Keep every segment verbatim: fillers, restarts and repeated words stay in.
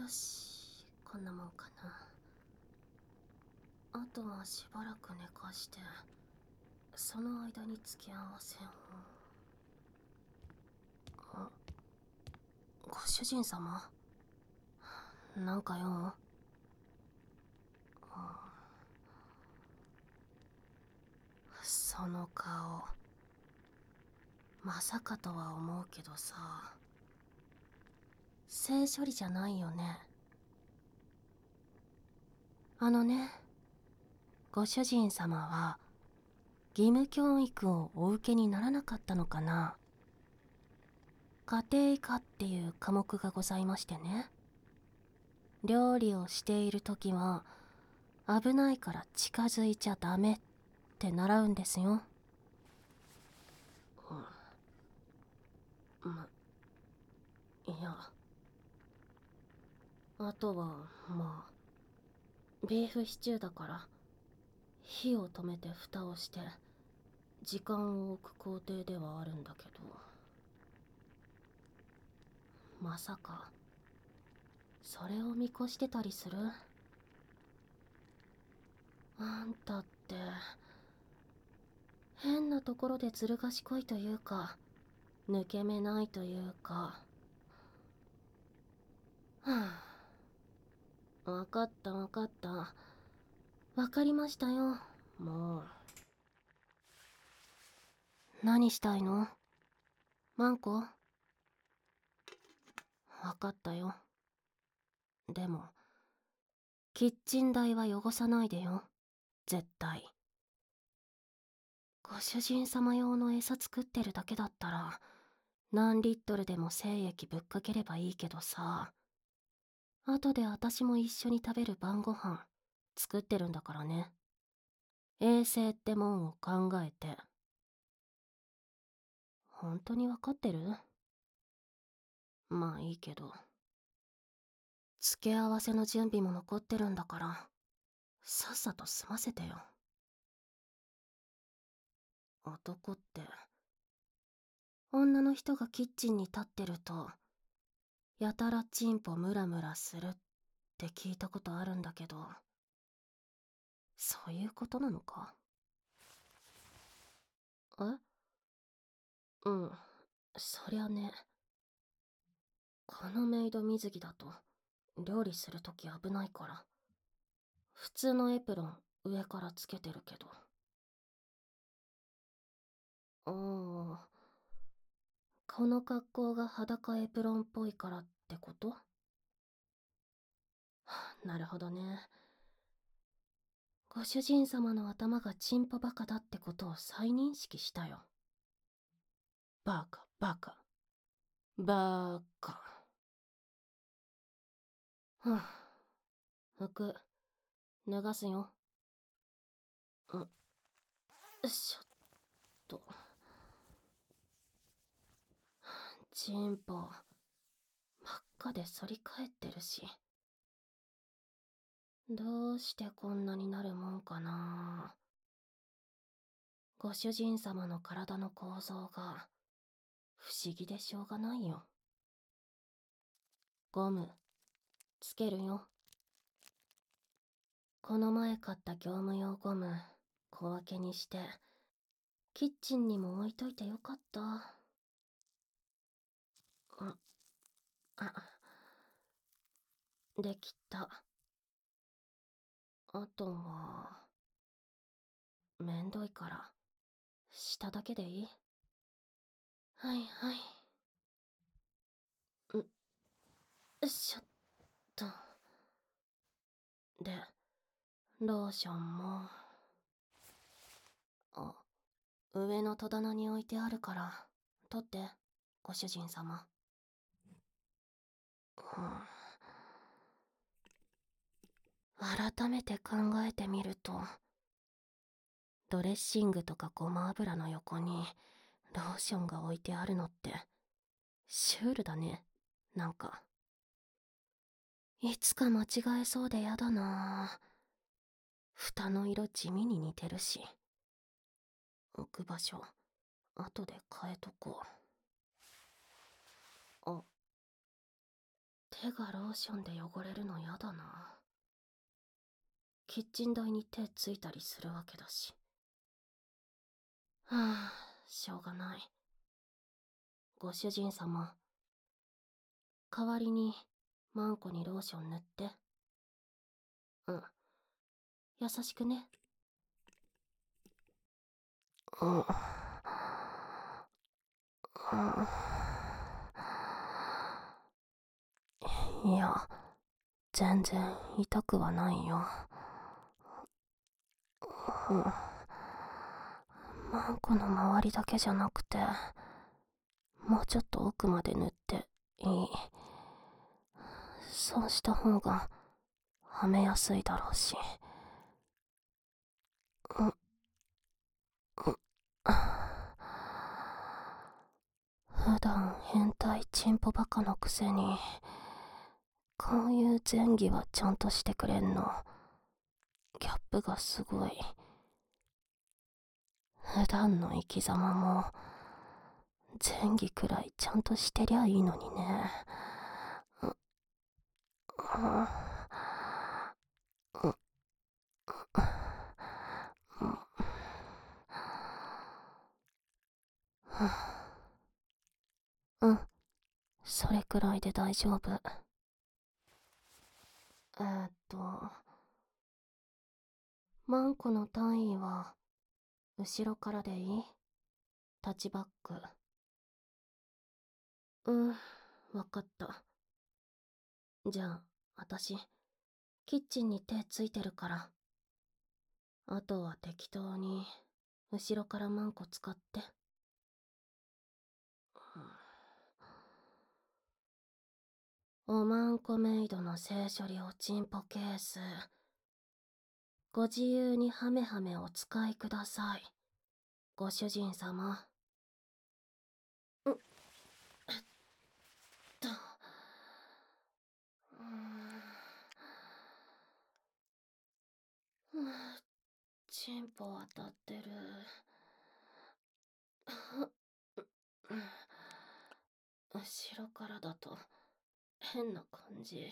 よし、こんなもんかな。あとはしばらく寝かして、その間に付け合わせを。あ、ご主人様、なんか用？その顔、まさかとは思うけどさ、性処理じゃないよね。あのね、ご主人様は義務教育をお受けにならなかったのかな。家庭科っていう科目がございましてね、料理をしている時は危ないから近づいちゃダメって習うんですよ。うん、ま、いや、あとはまあビーフシチューだから火を止めて蓋をして時間を置く工程ではあるんだけど、まさかそれを見越してたりする？あんたって変なところでずる賢いというか抜け目ないというか。はあ、分かった分かった、分かりましたよ。もう何したいのマンコ？分かったよ。でもキッチン台は汚さないでよ、絶対。ご主人様用の餌作ってるだけだったら何リットルでも精液ぶっかければいいけどさ、後で私も一緒に食べる晩ご飯作ってるんだからね。衛生ってもんを考えて。本当に分かってる？まあいいけど、付け合わせの準備も残ってるんだからさっさと済ませてよ。男って女の人がキッチンに立ってるとやたらチンポムラムラするって聞いたことあるんだけど、そういうことなのか？え？うん、そりゃね。このメイド水着だと料理するとき危ないから、普通のエプロン上からつけてるけど。ああ、この格好が裸エプロンっぽいからってこと？なるほどね。ご主人様の頭がチンポバカだってことを再認識したよ。バカバカバーカ。ふん、服脱がすよ。ん、よいしょっと。チンポ真っ赤で反り返ってるし、どうしてこんなになるもんかな。ご主人様の体の構造が不思議でしょうがないよ。ゴムつけるよ。この前買った業務用ゴム小分けにしてキッチンにも置いといてよかった。あ、あ、できた。あとはめんどいから下だけでいい？はいはい。ん、よいしょっと。で、ローションも。あ、上の戸棚に置いてあるから取って、ご主人様。うん、改めて考えてみると、ドレッシングとかごま油の横にローションが置いてあるのってシュールだね。なんかいつか間違えそうでやだな。蓋の色地味に似てるし、置く場所後で変えとこう。あ、って手がローションで汚れるのやだな。キッチン台に手ついたりするわけだし。はあ、しょうがない。ご主人様、代わりにマンコにローション塗って。うん。優しくね。うん。うん。いや、全然痛くはないよ。うん。マンコの周りだけじゃなくて、もうちょっと奥まで塗っていい？そうした方がはめやすいだろうし。うん。うん。普段変態チンポバカのくせに、こういう前儀はちゃんとしてくれんの。ギャップがすごい。普段の生き様も前儀くらいちゃんとしてりゃいいのにね。う、う、う、う、うん、それくらいで大丈夫。えーっと、マンコの単位は後ろからでいい？タッチバック。うん、わかった。じゃあ、あたし、キッチンに手ついてるから。あとは適当に、後ろからマンコ使って。おまんこメイドの性処理おちんぽケース。ご自由にハメハメお使いください。ご主人様。うっ、えっと。うーん。チンポ当たってる。後ろからだと変な感じ。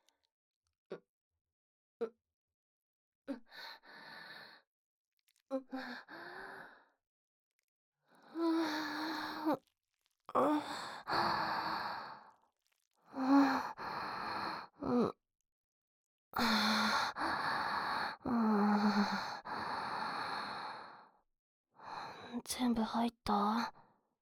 全部入った？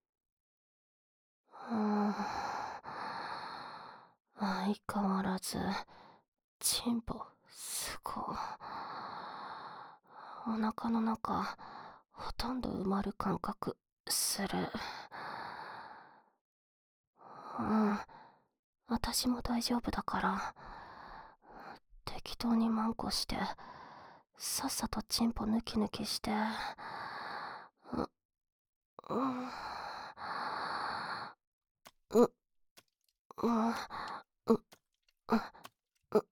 うん。相変わらずチンポすごい。お腹の中ほとんど埋まる感覚する。うん、私も大丈夫だから適当にマンコしてさっさとチンポ抜き抜きして。う、うん、う、うん、う、う、う、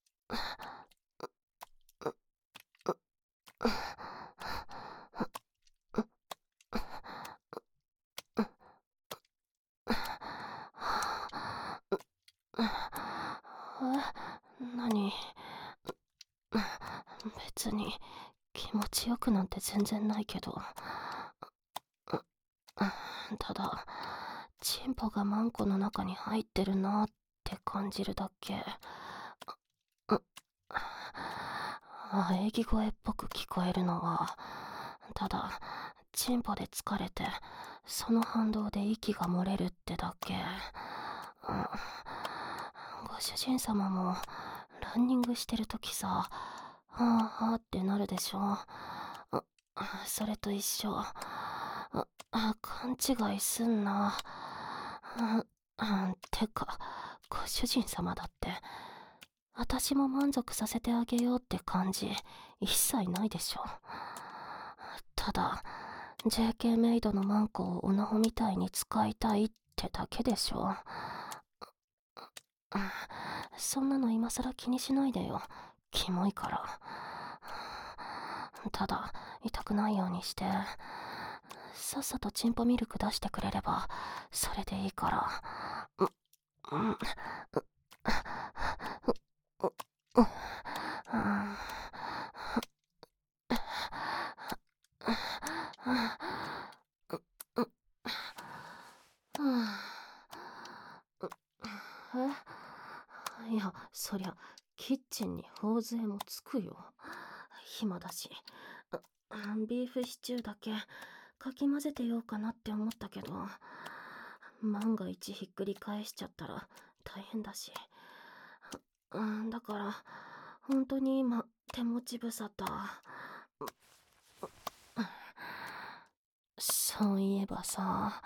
え、何？別に気持ちよくなんて全然ないけど。ただ、チンポがマンコの中に入ってるなって感じるだけ。喘ぎ声っぽく聞こえるのは、ただ、チンポで疲れて、その反動で息が漏れるってだけ。うん、ご主人様も、ランニングしてるときさ、はぁはぁってなるでしょ。それと一緒。あ、あ、勘違いすんな。あ、あ、てか、ご主人様だって、私も満足させてあげようって感じ、一切ないでしょ。ただ、ジェーケー メイドのマンコをオナホみたいに使いたいってだけでしょ。そんなの今さら気にしないでよ。キモいから。ただ、痛くないようにして、さっさとチンポミルク出してくれれば、それでいいから。う、うん、う、 う、う、う、あーう、う、えいや、そりゃ、キッチンに頬杖もつくよ。暇だし。うビーフシチューだけかき混ぜてようかなって思ったけど、万が一ひっくり返しちゃったら大変だし。うん、だから、本当に今、手持ち無沙汰。そういえばさ、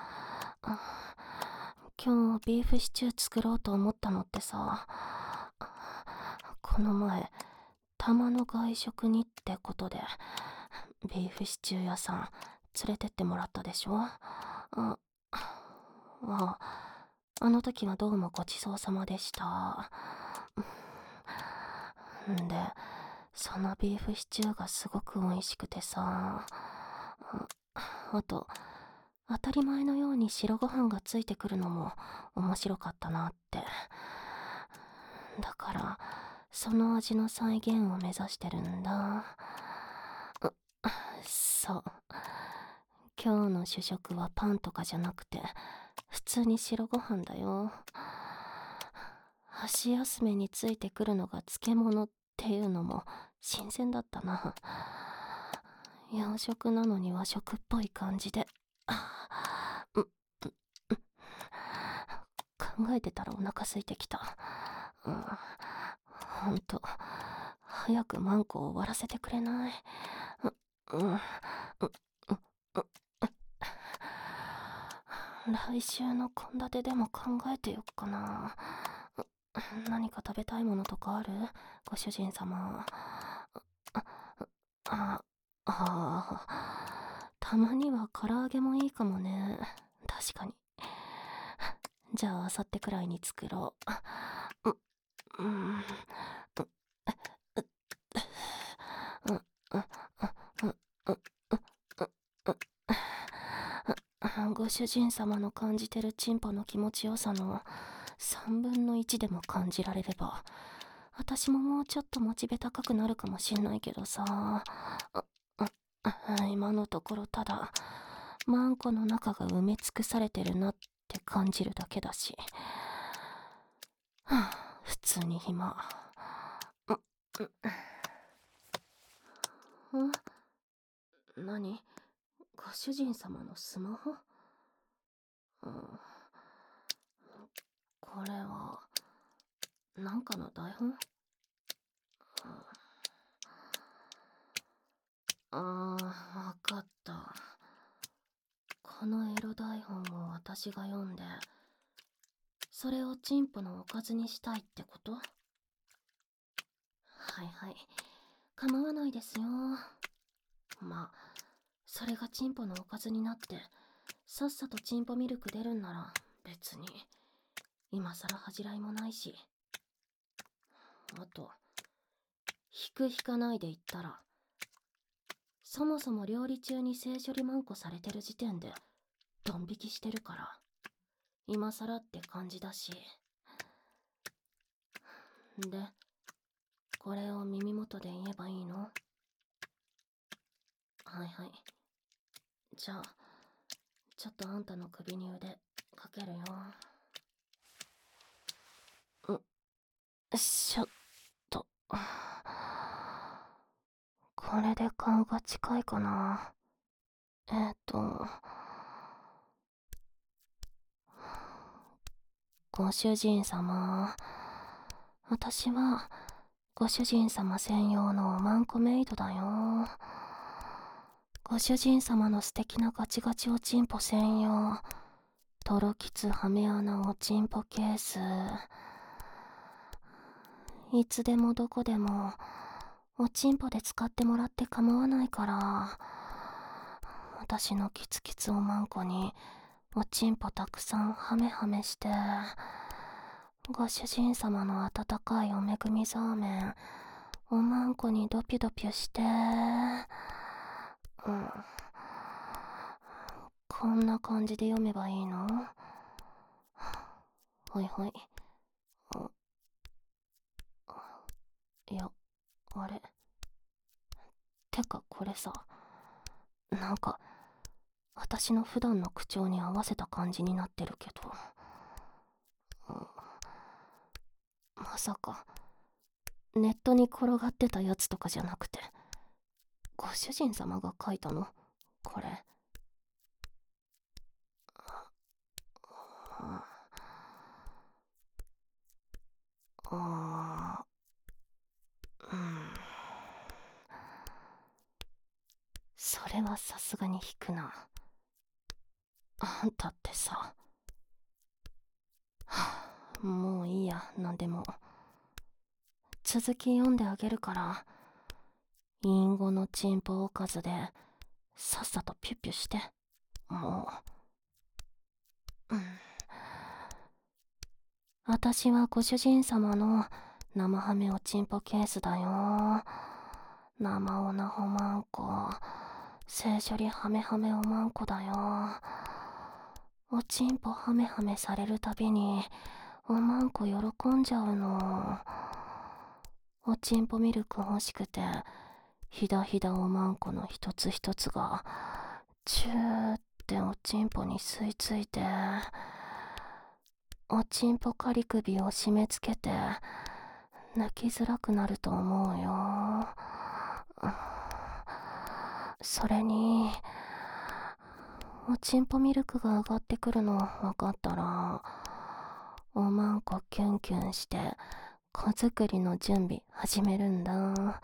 今日ビーフシチュー作ろうと思ったのってさ、この前、玉の外食にってことで、ビーフシチュー屋さん連れてってもらったでしょ。あ、あ、あの時はどうもごちそうさまでした。んで、そのビーフシチューがすごく美味しくてさ、あと、当たり前のように白ご飯がついてくるのも面白かったなって。だから、その味の再現を目指してるんだ。そう。今日の主食はパンとかじゃなくて、普通に白ご飯だよ。箸休めについてくるのが漬物っていうのも新鮮だったな。洋食なのに和食っぽい感じで。う、う、う考えてたらお腹空いてきた。うん、ほんと、早くマンコを終わらせてくれない。う、うん、う、う、う、来週の献立でも考えてよっかな。何か食べたいものとかある？ご主人様。あ、ああ、たまには唐揚げもいいかもね。確かに。じゃあ、あさってくらいに作ろう。う、うん、う、う、う、う、う、う、ご主人様の感じてるチンポの気持ちよさのさんぶんのいちでも感じられれば、私ももうちょっとモチベ高くなるかもしんないけどさ、今のところただマンコの中が埋め尽くされてるなって感じるだけだし、はあ、普通に暇。ん何？ご主人様のスマホ？うん、これはなんかの台本？あー、わかった。このエロ台本を私が読んで、それをチンポのおかずにしたいってこと？はいはい。構わないですよ。まあ、それがチンポのおかずになって、さっさとチンポミルク出るんなら別に、今さら恥じらいもないし。あと、引く引かないで言ったら、そもそも料理中に性処理マンコされてる時点で、ドン引きしてるから、今さらって感じだし。で、これを耳元で言えばいいの？はいはい。じゃあ、ちょっとあんたの首に腕かけるよ。ん、しょっと。これで顔が近いかな。えーと、ご主人様。私は、ご主人様専用のマンコメイドだよ。ご主人様の素敵なガチガチおちんぽ専用。トロキツハメ穴おちんぽケース。いつでもどこでも、おちんぽで使ってもらって構わないから、私のキツキツおまんこに、おちんぽたくさんハメハメして、ご主人様の温かいおめぐみザーメン、おまんこにドピュドピュして、うん、こんな感じで読めばいいの？ほいほい。 あれ、てかこれさ、なんか私の普段の口調に合わせた感じになってるけど、うん、まさかネットに転がってたやつとかじゃなくて、ご主人様が書いたのこれ。あー、うん、それはさすがに引くな。あんたってさ、はあ、もういいや、なんでも。続き読んであげるから、隠語のチンポおかずでさっさとピュッピュして。もう、うん、私はご主人様の生ハメおちんぽケースだよ。生オナホマンコ、性処理ハメハメおまんこだよ。おちんぽハメハメされるたびにおまんこ喜んじゃうの。おちんぽミルク欲しくて、ひだひだおまんこの一つ一つがチューっておちんぽに吸い付いて、おちんぽかり首を締め付けて泣きづらくなると思うよ。それにおちんぽミルクが上がってくるの分かったら、おまんこキュンキュンして子作りの準備始めるんだ。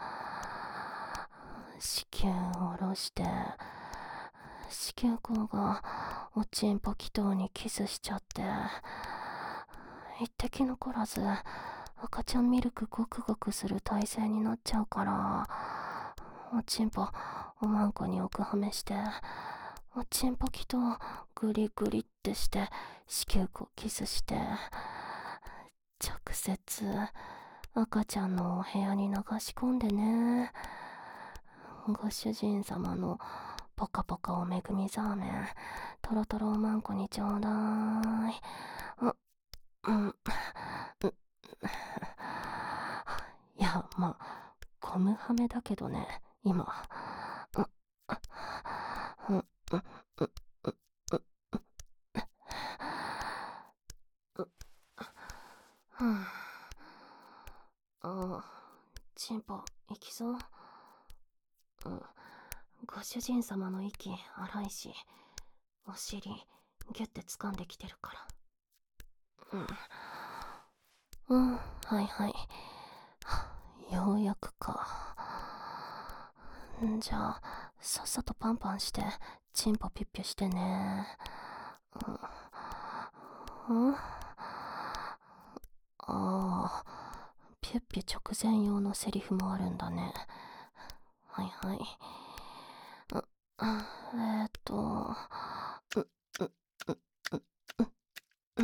子宮を下ろして子宮口がおちんぽ気筒にキスしちゃって、一滴残らず赤ちゃんミルクゴクゴクする体勢になっちゃうから、おちんぽおまんこに奥はめして、おちんぽ気筒グリグリってして子宮口キスして、直接赤ちゃんのお部屋に流し込んでね。ご主人様のポカポカおめぐみザーメン、トロトロおまんこにちょうだい。う、うん、いや、まあ、ゴムはめだけどね、今。う、うん、うん、うん、うん、あ、チンポ、行きそう。うん、ご主人様の息荒いし、お尻ギュッて掴んできてるから。うん、うん、はいはい。ようやくか。じゃあさっさとパンパンしてチンポピュッピュしてね。うん、うん、ああ、ピュッピュ直前用のセリフもあるんだね。はいはい。う、えー、っと、う、う、う、う、う、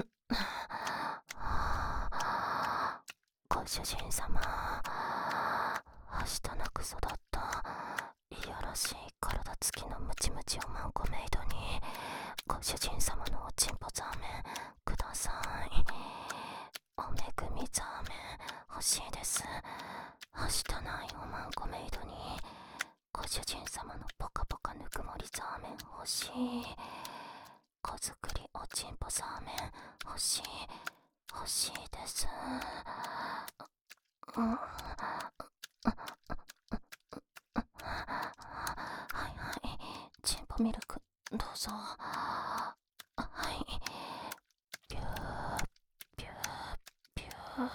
ご主人様、はしたなく育ったいやらしい体つきのムチムチおまんこメイドにご主人様のおちんぽザーメンください。おめぐみザーメン欲しいです。はしたないおまんこメイドにご主人様のポカポカぬくもりザーメン欲しい。子作りおちんぽザーメン欲しい欲しいです。うん、はいはい、チンポミルクどうぞ。はい、ピューピューピュー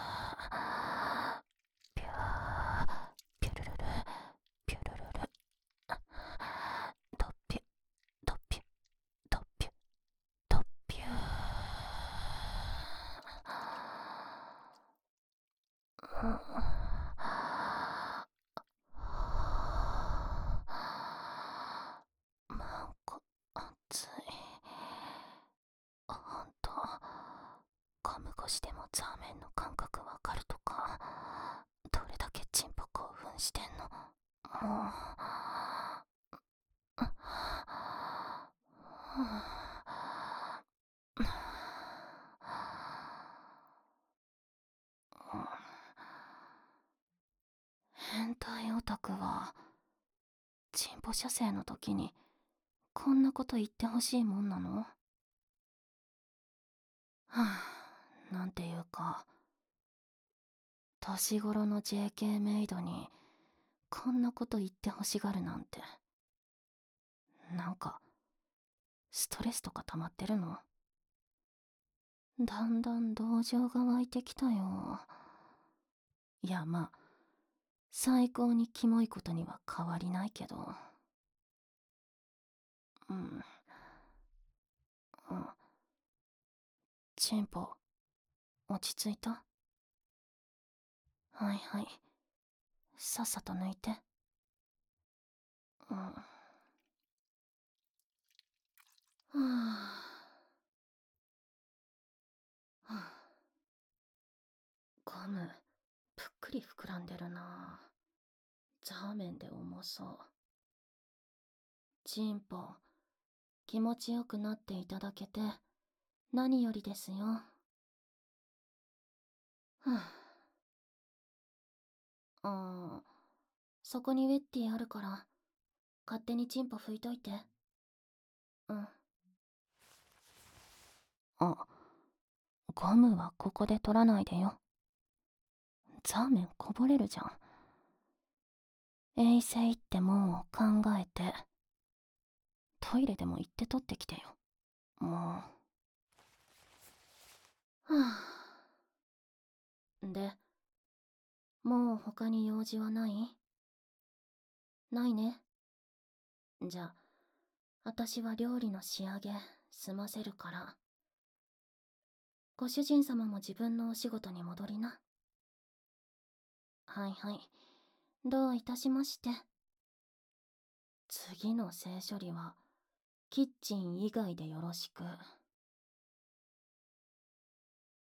ピューピュルルルピュルルル、ドッピュドッピュドッピュドッピュー、うん、マンコ熱い。ほんと、ゴム越しでもザーメンの感覚わかるとか、どれだけチンポ興奮してんの。もう、 母射精の時にこんなこと言ってほしいもんなの？はあ、なんていうか、年頃の ジェーケー メイドにこんなこと言ってほしがるなんて、なんかストレスとか溜まってるの？だんだん同情が湧いてきたよ。いや、まあ最高にキモいことには変わりないけど。うん。うん。チンポ、落ち着いた？はいはい。さっさと抜いて。うん。はあ。はあ。ゴム、ぷっくり膨らんでるな。ザーメンで重そう。チンポ、気持ちよくなっていただけて何よりですよ。はあ。あー、そこにウェッティあるから勝手にチンポ拭いといて。うん。あ、ゴムはここで取らないでよ。ザーメンこぼれるじゃん。衛生ってもんを考えて、トイレでも行って取ってきてよ。もう。はあ。で、もう他に用事はない？ないね。じゃあ、私は料理の仕上げ済ませるから。ご主人様も自分のお仕事に戻りな。はいはい。どういたしまして。次の性処理はキッチン以外でよろしく。